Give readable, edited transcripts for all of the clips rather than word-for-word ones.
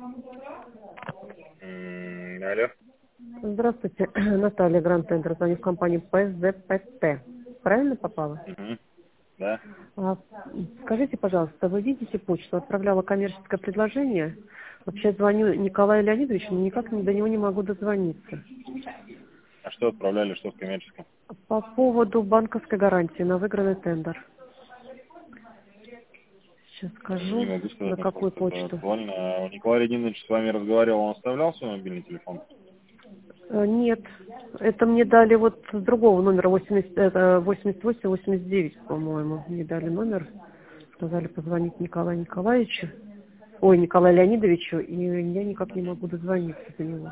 Алло. Здравствуйте, Наталья Гранд-Тендер, звоню в компанию ПЗПТ. Правильно попала? Мгм. Да. А, Скажите, пожалуйста, вы видите почту? Отправляла коммерческое предложение. Вот сейчас звоню Николаю Леонидовичу, но никак до него не могу дозвониться. А что отправляли, что в коммерческом? По поводу банковской гарантии на выигранный тендер. Сейчас Не скажу, могу сказать, на мне какую просто это почту. актуально. А Николай Леонидович с вами разговаривал, он оставлял свой мобильный телефон? Нет, это мне дали вот с другого номера 80, это 88-89, по-моему. Мне дали номер, сказали позвонить Николаю Николаевичу, Николаю Леонидовичу, и я никак не могу дозвониться до него.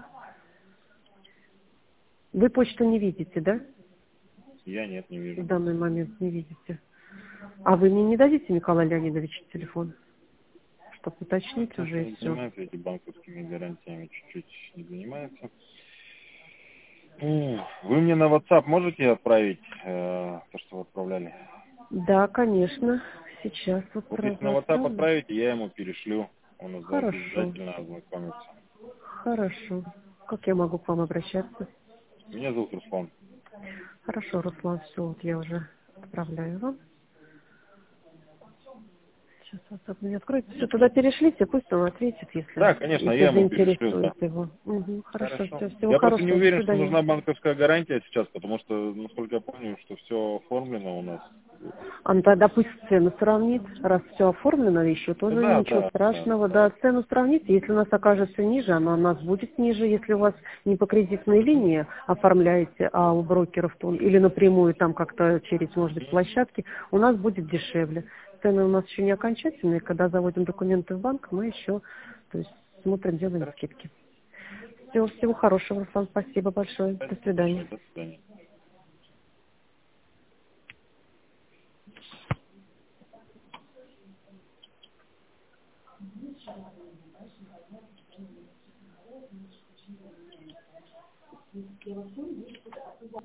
Вы почту не видите, да? Я нет, не В вижу. данный момент не видите. А вы мне не дадите, Николай Леонидович, телефон, чтобы уточнить Так, уже он и все? занимается эти банковскими гарантиями, чуть-чуть не занимается. Вы мне на WhatsApp можете отправить то, что вы отправляли? Да, конечно. Сейчас вот Вот если сразу на WhatsApp отправлю. отправите, я ему перешлю. Он Хорошо, обязательно ознакомится. хорошо. Как я могу к вам обращаться? Меня зовут Руслан. Хорошо, Руслан, все, вот я уже отправляю вам. Сейчас WhatsApp мне откроется. Все, туда перешлите, пусть он ответит, Да, если, конечно, если я ему перешлю, да. заинтересует его. Угу, хорошо, Хорошо. все, всего Я просто не хорошего, до уверен, что свидания. нужна банковская гарантия сейчас, потому что, насколько я помню, что все оформлено у нас. А ну тогда пусть цену сравнит. Раз все оформлено, еще тоже Да, ничего да, да. страшного. Да, цену сравните. Если у нас окажется ниже, она у нас будет ниже. Если у вас не по кредитной линии оформляете, а у брокеров, то, или напрямую там как-то через, может быть, площадки, у нас будет дешевле. Цены у нас еще не окончательные. Когда заводим документы в банк, мы еще, то есть, смотрим, делаем Хорошо. скидки. Всего хорошего, Руслан. Спасибо большое. До свидания. Спасибо, до свидания.